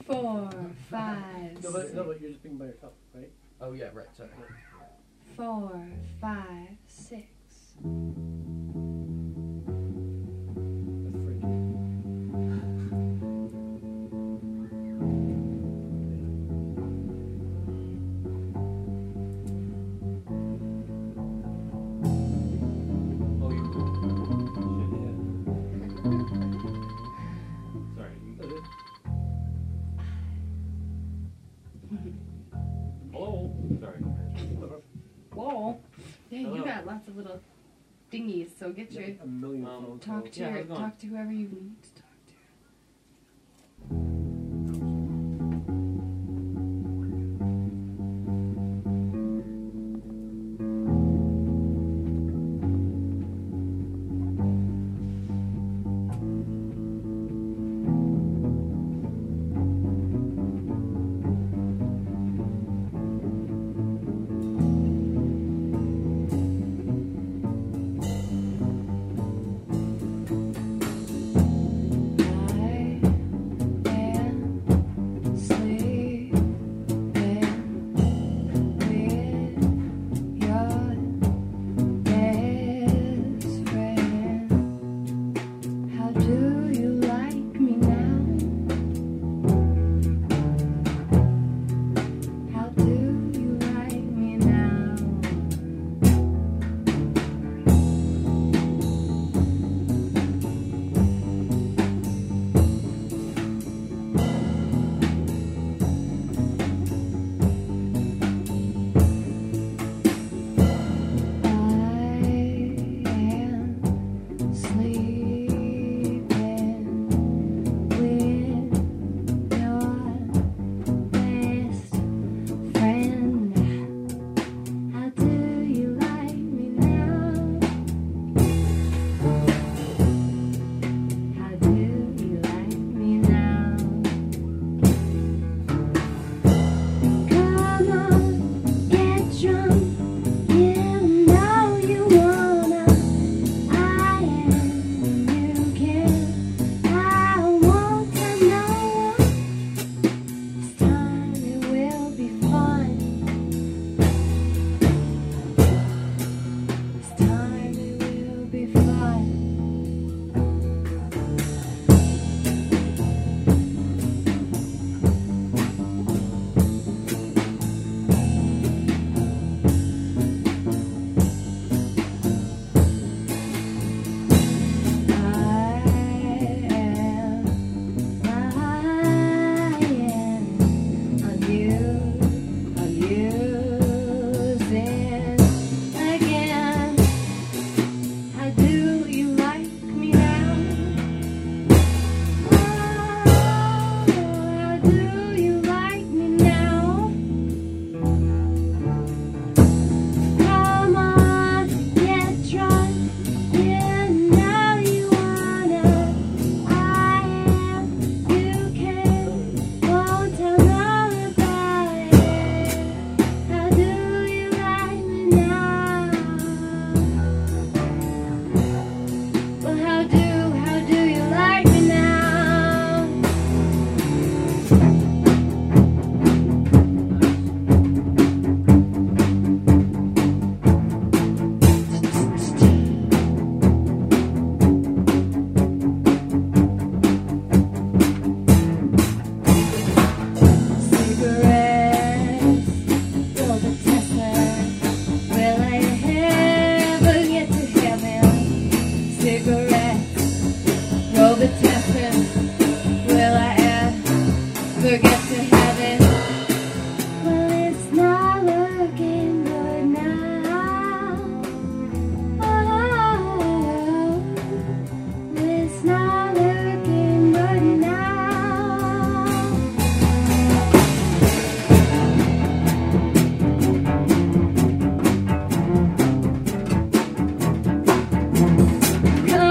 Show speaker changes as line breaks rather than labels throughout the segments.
4, 5,
No, but you're just being by yourself, right?
Oh yeah, right. Sorry.
4, 5, 6.
That's free.
Oh, you. Sorry. Hello. Sorry.
Whoa. Yeah, you
Hello.
got lots of little dingies, so get your
A million
Um,
phone
talk
calls.
to
Yeah, how's it going?
talk to whoever you need to talk to.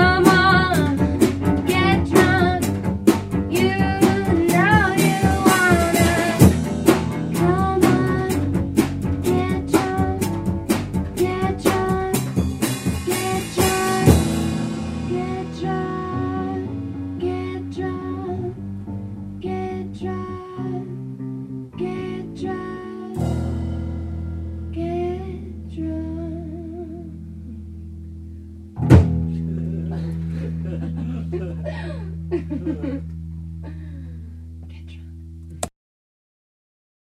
Come on, get drunk. You know you want.
Bye.